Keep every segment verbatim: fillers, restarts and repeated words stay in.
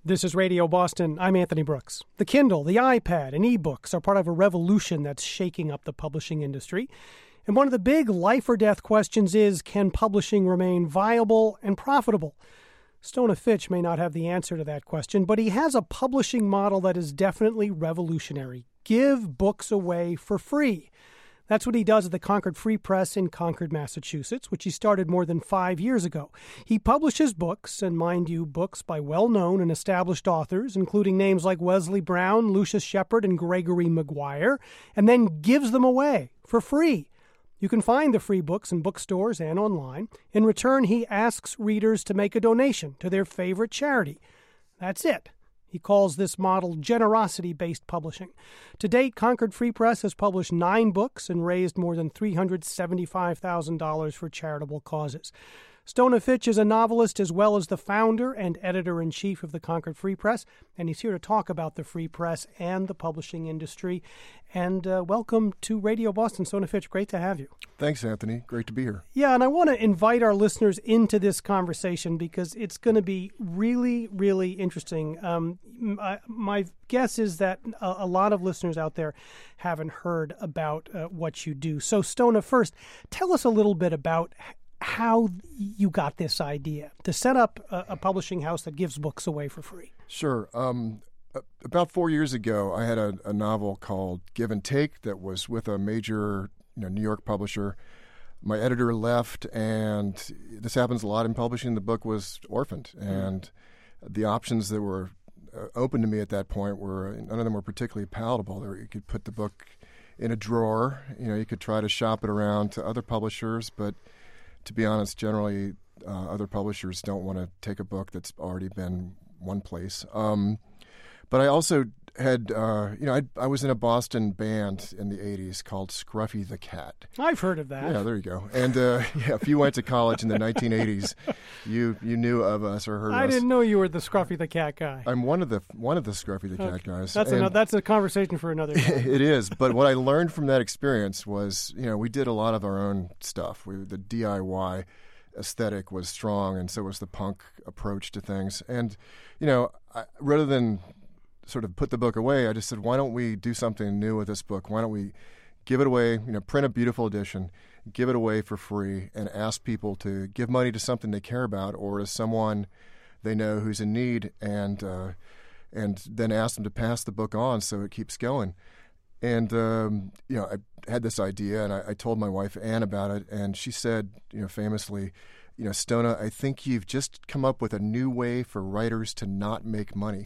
This is Radio Boston. I'm Anthony Brooks. The Kindle, the iPad, and ebooks are part of a revolution that's shaking up the publishing industry. And one of the big life-or-death questions is, can publishing remain viable and profitable? Stonah Fitch may not have the answer to that question, but he has a publishing model that is definitely revolutionary. Give books away for free. That's what he does at the Concord Free Press in Concord, Massachusetts, which he started more than five years ago. He publishes books, and mind you, books by well-known and established authors, including names like Wesley Brown, Lucius Shepard, and Gregory Maguire, and then gives them away for free. You can find the free books in bookstores and online. In return, he asks readers to make a donation to their favorite charity. That's it. He calls this model generosity-based publishing. To date, Concord Free Press has published nine books and raised more than three hundred seventy-five thousand dollars for charitable causes. Stonah Fitch is a novelist as well as the founder and editor-in-chief of the Concord Free Press, and he's here to talk about the Free Press and the publishing industry. And uh, welcome to Radio Boston, Stonah Fitch. Great to have you. Thanks, Anthony. Great to be here. Yeah, and I want to invite our listeners into this conversation because it's going to be really, really interesting. Um, my, my guess is that a, a lot of listeners out there haven't heard about uh, what you do. So, Stonah, first, tell us a little bit about how you got this idea to set up a, a publishing house that gives books away for free. Sure. Um, about four years ago, I had a, a novel called Give and Take that was with a major you know, New York publisher. My editor left, and this happens a lot in publishing. The book was orphaned, and mm. the options that were uh, open to me at that point were, none of them were particularly palatable. There, you could put the book in a drawer. You know, you could try to shop it around to other publishers, but to be honest, generally, uh, other publishers don't want to take a book that's already been one place. Um, but I also had, uh, you know, I, I was in a Boston band in the eighties called Scruffy the Cat. I've heard of that. Yeah, there you go. And uh, yeah, if you went to college in the nineteen eighties, you you knew of us or heard I of us. I didn't know you were the Scruffy the Cat guy. I'm one of the one of the Scruffy the Cat okay. guys. That's a that's a conversation for another day. It is. But what I learned from that experience was, you know, we did a lot of our own stuff. We the D I Y aesthetic was strong, and so was the punk approach to things. And, you know, I, rather than sort of put the book away, I just said, why don't we do something new with this book? Why don't we give it away, you know, print a beautiful edition, give it away for free, and ask people to give money to something they care about or to someone they know who's in need, and uh, and then ask them to pass the book on so it keeps going. And, um, you know, I had this idea, and I, I told my wife, Ann, about it, and she said, you know, famously, you know, Stonah, I think you've just come up with a new way for writers to not make money.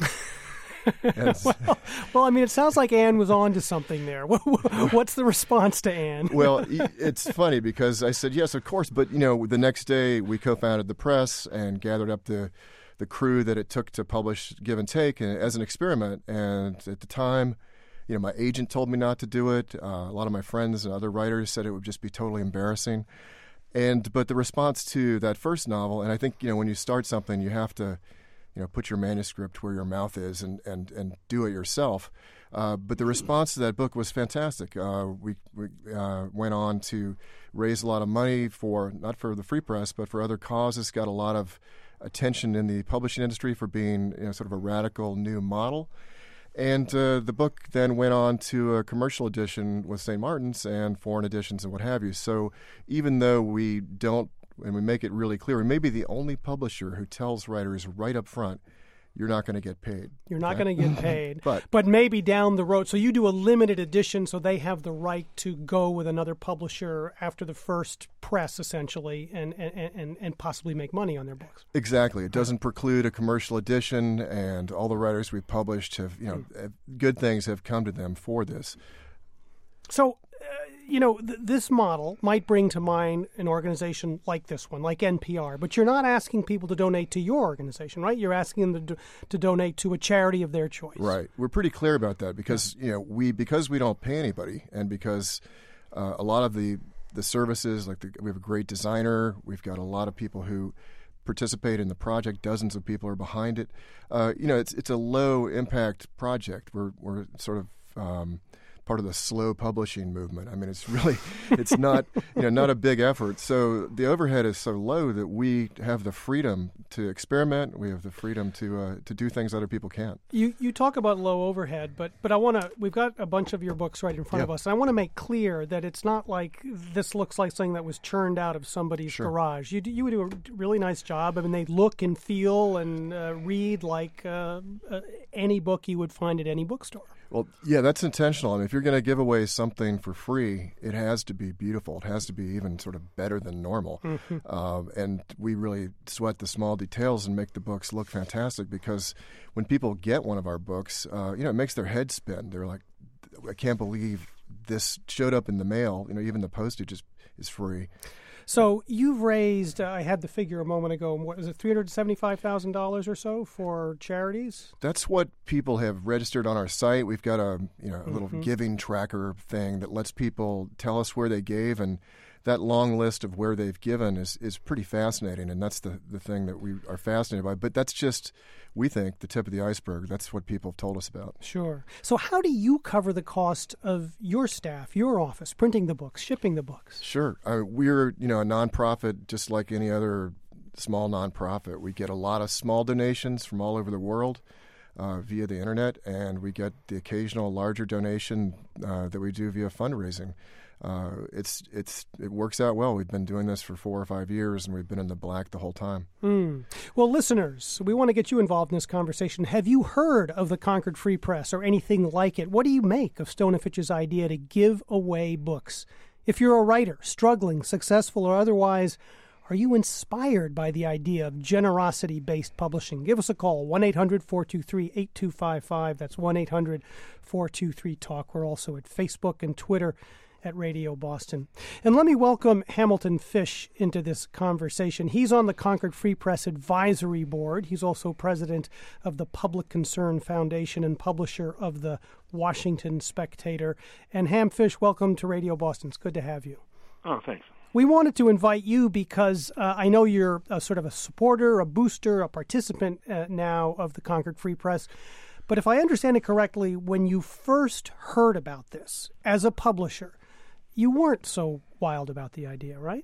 well, well, I mean, it sounds like Ann was on to something there. What's the response to Ann? Well, it's funny because I said, yes, of course, but, you know, the next day we co-founded the press and gathered up the the crew that it took to publish Give and Take as an experiment, and at the time, you know, my agent told me not to do it. Uh, a lot of my friends and other writers said it would just be totally embarrassing. And but the response to that first novel, and I think, you know, when you start something, you have to, you know, put your manuscript where your mouth is and and, and do it yourself. Uh, but the response to that book was fantastic. Uh, we we uh, went on to raise a lot of money for, not for the Free Press, but for other causes. Got a lot of attention in the publishing industry for being, you know, sort of a radical new model. And uh, the book then went on to a commercial edition with Saint Martin's and foreign editions and what have you. So even though we don't, and we make it really clear, we may be the only publisher who tells writers right up front, you're not going to get paid. You're not okay? going to get paid. but, but maybe down the road. So you do a limited edition so they have the right to go with another publisher after the first press, essentially, and, and, and, and possibly make money on their books. Exactly. It doesn't preclude a commercial edition, and all the writers we've published have, you know, mm. good things have come to them for this. So, uh, you know, th- this model might bring to mind an organization like this one, like N P R, but you're not asking people to donate to your organization, right? You're asking them to, do, to donate to a charity of their choice. Right. We're pretty clear about that because, yeah. you know, we because we don't pay anybody, and because uh, a lot of the, the services, like the, we have a great designer, we've got a lot of people who participate in the project, dozens of people are behind it. Uh, you know, it's it's a low impact project. We're we're sort of um, part of the slow publishing movement. I mean, it's really, it's not, you know, not a big effort. So the overhead is so low that we have the freedom to experiment. We have the freedom to uh, to do things other people can't. You you talk about low overhead, but but I want to. We've got a bunch of your books right in front yeah. of us, and I want to make clear that it's not like this looks like something that was churned out of somebody's sure. garage. You do, you do a really nice job. I mean, they look and feel and uh, read like uh, uh, any book you would find at any bookstore. Well, yeah, that's intentional. I mean, if you're going to give away something for free, it has to be beautiful. It has to be even sort of better than normal. Mm-hmm. Um, and we really sweat the small details and make the books look fantastic, because when people get one of our books, uh, you know, it makes their head spin. They're like, I can't believe this showed up in the mail. You know, even the postage is, is free. So you've raised, uh, I had the figure a moment ago, what is it, three hundred seventy-five thousand dollars or so for charities? That's what people have registered on our site. We've got a you know a little mm-hmm. giving tracker thing that lets people tell us where they gave, and that long list of where they've given is, is pretty fascinating, and that's the, the thing that we are fascinated by. But that's just, we think, the tip of the iceberg. That's what people have told us about. Sure. So how do you cover the cost of your staff, your office, printing the books, shipping the books? Sure. I mean, we're you know a nonprofit just like any other small nonprofit. We get a lot of small donations from all over the world uh, via the internet, and we get the occasional larger donation uh, that we do via fundraising. Uh, it's it's it works out well. We've been doing this for four or five years, and we've been in the black the whole time. Mm. Well, listeners, we want to get you involved in this conversation. Have you heard of the Concord Free Press or anything like it? What do you make of Stone and Fitch's idea to give away books? If you're a writer, struggling, successful, or otherwise, are you inspired by the idea of generosity-based publishing? Give us a call, one eight hundred four two three eight two five five. That's one eight hundred four two three talk. We're also at Facebook and Twitter at Radio Boston. And let me welcome Hamilton Fish into this conversation. He's on the Concord Free Press Advisory Board. He's also president of the Public Concern Foundation and publisher of the Washington Spectator. And Ham Fish, welcome to Radio Boston. It's good to have you. Oh, thanks. We wanted to invite you because uh, I know you're a sort of a supporter, a booster, a participant uh, now of the Concord Free Press. But if I understand it correctly, when you first heard about this as a publisher, you weren't so wild about the idea, right?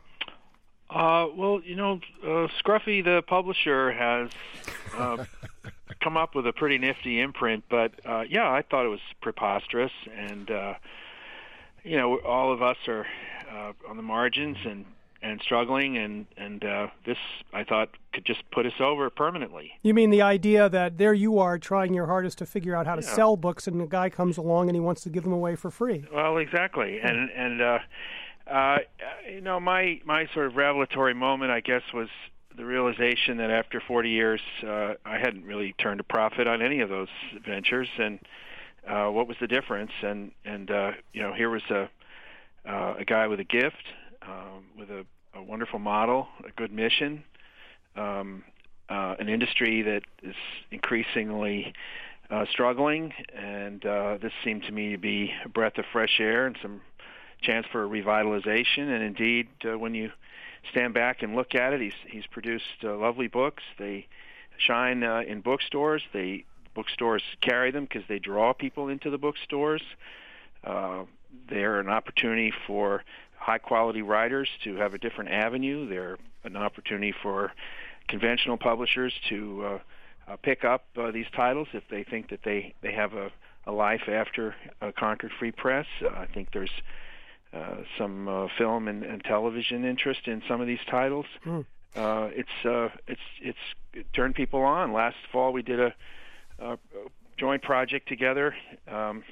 Uh, well, you know, uh, Scruffy, the publisher, has uh, come up with a pretty nifty imprint. But, uh, yeah, I thought it was preposterous. And, uh, you know, all of us are uh, on the margins and, and struggling. And, and uh, this, I thought, could just put us over permanently. You mean the idea that there you are trying your hardest to figure out how to yeah. sell books, and the guy comes along and he wants to give them away for free? Well, exactly. And, and uh, uh, you know, my, my sort of revelatory moment, I guess, was the realization that after forty years, uh, I hadn't really turned a profit on any of those ventures. And uh, what was the difference? And, and uh, you know, here was a, uh, a guy with a gift, um, with a, a wonderful model, a good mission, um, uh, an industry that is increasingly uh, struggling, and uh, this seemed to me to be a breath of fresh air and some chance for revitalization. And indeed, uh, when you stand back and look at it, he's he's produced uh, lovely books. They shine uh, in bookstores. They bookstores carry them because they draw people into the bookstores. Uh, they're an opportunity for high-quality writers to have a different avenue. They're an opportunity for conventional publishers to uh, uh, pick up uh, these titles if they think that they, they have a, a life after uh, Concord Free Press. Uh, I think there's uh, some uh, film and, and television interest in some of these titles. Mm. Uh, it's uh, it's it's it turned people on. Last fall we did a, a joint project together. Um,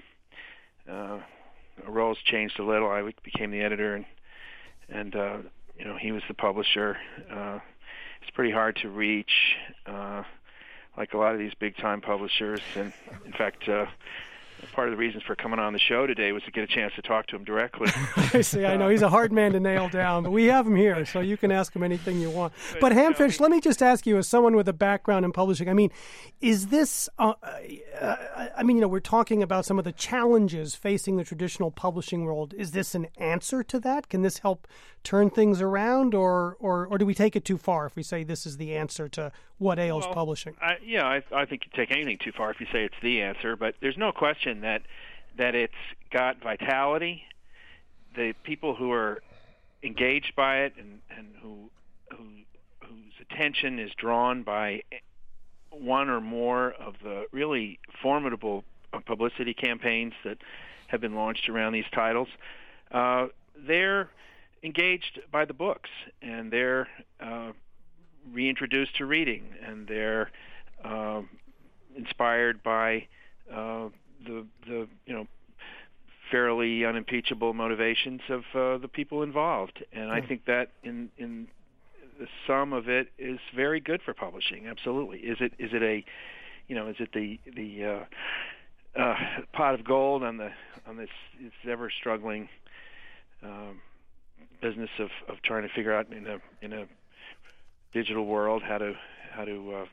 uh, our roles changed a little. I became the editor, and and uh, you know he was the publisher. Uh, it's pretty hard to reach, uh, like a lot of these big-time publishers. And in fact, uh, part of the reasons for coming on the show today was to get a chance to talk to him directly. I see. I know he's a hard man to nail down, but we have him here, so you can ask him anything you want. But, but Ham Fish, let me just ask you, as someone with a background in publishing, I mean, is this? Uh, uh, I mean, you know, we're talking about some of the challenges facing the traditional publishing world. Is this an answer to that? Can this help turn things around, or or, or do we take it too far if we say this is the answer to what ails well, publishing? I, yeah, I, I think you take anything too far if you say it's the answer. But there's no question that that it's got vitality. The people who are engaged by it and, and who, who whose attention is drawn by one or more of the really formidable publicity campaigns that have been launched around these titles, uh, they're engaged by the books, and they're uh, reintroduced to reading, and they're uh, inspired by uh, the the you know fairly unimpeachable motivations of uh, the people involved. And I think that in in the sum of it is very good for publishing. Absolutely. Is it is it a you know is it the the uh, uh, pot of gold on the on this, this ever struggling um, business of, of trying to figure out in a in a digital world how to how to uh,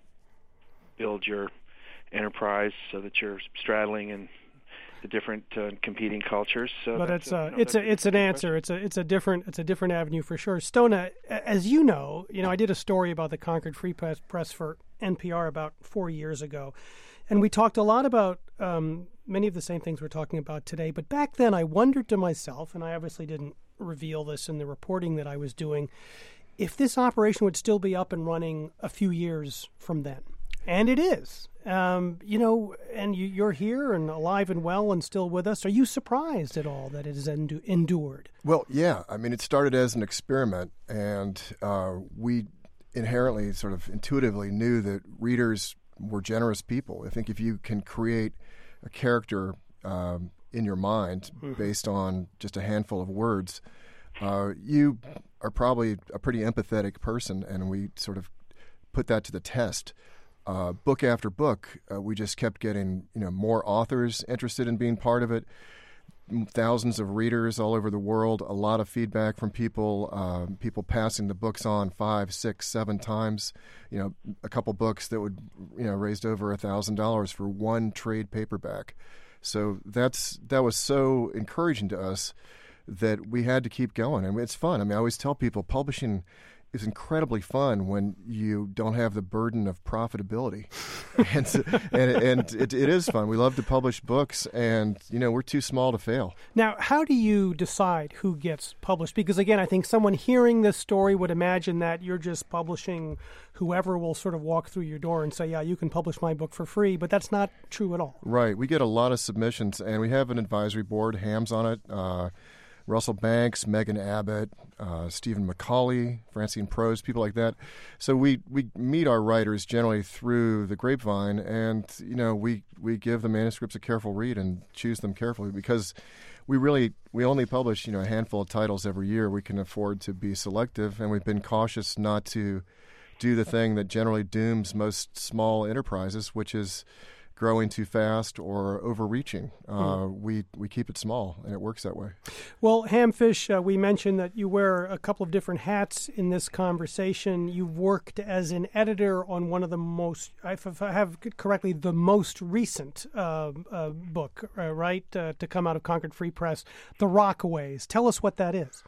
build your enterprise so that you're straddling and the different uh, competing cultures. So but it's a, uh, no, it's a a it's an answer. question. It's a it's a different it's a different avenue for sure. Stona, as you know, you know I did a story about the Concord Free Press, Press for N P R about four years ago, and we talked a lot about um, many of the same things we're talking about today. But back then, I wondered to myself, and I obviously didn't reveal this in the reporting that I was doing, if this operation would still be up and running a few years from then. And it is. Um, you know, and you, you're here and alive and well and still with us. Are you surprised at all that it has endu- endured? Well, yeah. I mean, it started as an experiment, and uh, we inherently sort of intuitively knew that readers were generous people. I think if you can create a character um, in your mind mm-hmm. based on just a handful of words, uh, you are probably a pretty empathetic person, and we sort of put that to the test. Uh, book after book, uh, we just kept getting you know more authors interested in being part of it, thousands of readers all over the world, a lot of feedback from people, uh, people passing the books on five, six, seven times. You know, a couple books that would you know raised over a thousand dollars for one trade paperback. So that's that was so encouraging to us that we had to keep going. I mean, it's fun. I mean, I always tell people publishing is incredibly fun when you don't have the burden of profitability, and so, and, and it, it is fun. We love to publish books, and you know we're too small to fail. Now, how do you decide who gets published? Because again, I think someone hearing this story would imagine that you're just publishing whoever will sort of walk through your door and say, "Yeah, you can publish my book for free," but that's not true at all. Right. We get a lot of submissions, and we have an advisory board. Ham's on it. Uh, Russell Banks, Megan Abbott, uh, Stephen McCauley, Francine Prose, people like that. So we, we meet our writers generally through the grapevine, and you know we, we give the manuscripts a careful read and choose them carefully because we really we only publish you know a handful of titles every year. We can afford to be selective, and we've been cautious not to do the thing that generally dooms most small enterprises, which is growing too fast or overreaching. Uh, hmm. We we keep it small, and it works that way. Well, Ham Fish, uh, we mentioned that you wear a couple of different hats in this conversation. You've worked as an editor on one of the most, if I have it correctly, the most recent uh, uh, book, uh, right, uh, to come out of Concord Free Press, The Rockaways. Tell us what that is.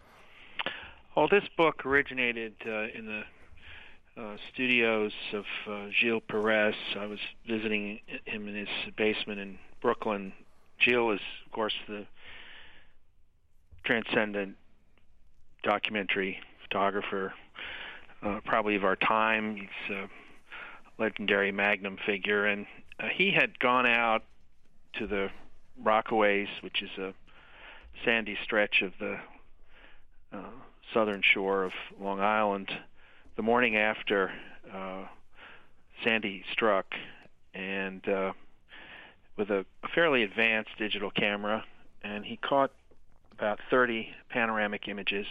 Well, this book originated uh, in the Uh, studios of uh, Gilles Perez. I was visiting him in his basement in Brooklyn. Gilles is, of course, the transcendent documentary photographer, uh, probably of our time. He's a legendary Magnum figure, and uh, he had gone out to the Rockaways, which is a sandy stretch of the uh, southern shore of Long Island, the morning after uh, Sandy struck, and uh, with a, a fairly advanced digital camera, and he caught about thirty panoramic images.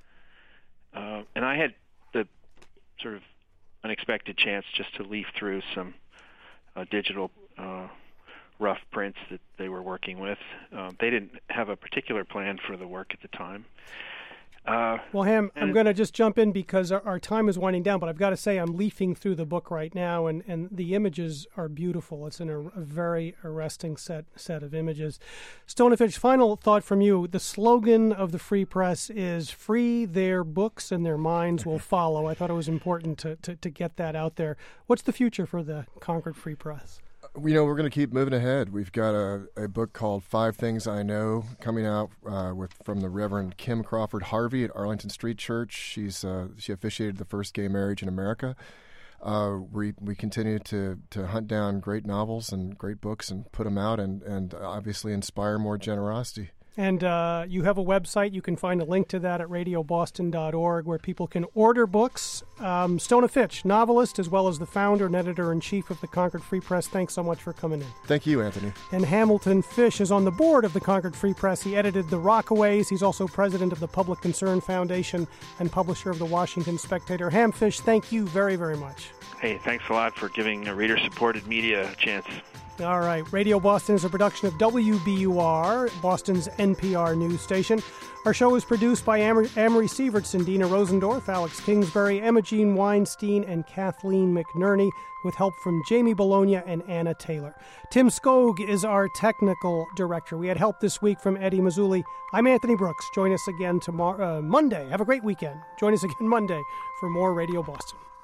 Uh, and I had the sort of unexpected chance just to leaf through some uh, digital uh, rough prints that they were working with. Uh, they didn't have a particular plan for the work at the time. Uh, well, Ham, I'm going to just jump in because our, our time is winding down, but I've got to say I'm leafing through the book right now, and, and the images are beautiful. It's in a, a very arresting set set of images. Stona Fish, final thought from you. The slogan of the Free Press is "Free their books and their minds will follow." I thought it was important to, to, to get that out there. What's the future for the Concord Free Press? You know, we're going to keep moving ahead. We've got a, a book called Five Things I Know coming out uh, with from the Reverend Kim Crawford Harvey at Arlington Street Church. She's uh, she officiated the first gay marriage in America. Uh, we we continue to, to hunt down great novels and great books and put them out and, and obviously inspire more generosity. And uh, you have a website. You can find a link to that at radio boston dot org where people can order books. Um, Stonah Fitch, novelist, as well as the founder and editor-in-chief of the Concord Free Press. Thanks so much for coming in. Thank you, Anthony. And Hamilton Fish is on the board of the Concord Free Press. He edited The Rockaways. He's also president of the Public Concern Foundation and publisher of the Washington Spectator. Ham Fish, thank you very, very much. Hey, thanks a lot for giving a reader-supported media a chance. All right. Radio Boston is a production of W B U R, Boston's N P R news station. Our show is produced by Amory, Amory Sievertson, Dina Rosendorf, Alex Kingsbury, Emma Jean Weinstein, and Kathleen McNerney, with help from Jamie Bologna and Anna Taylor. Tim Skog is our technical director. We had help this week from Eddie Mazzulli. I'm Anthony Brooks. Join us again tomorrow, uh, Monday. Have a great weekend. Join us again Monday for more Radio Boston.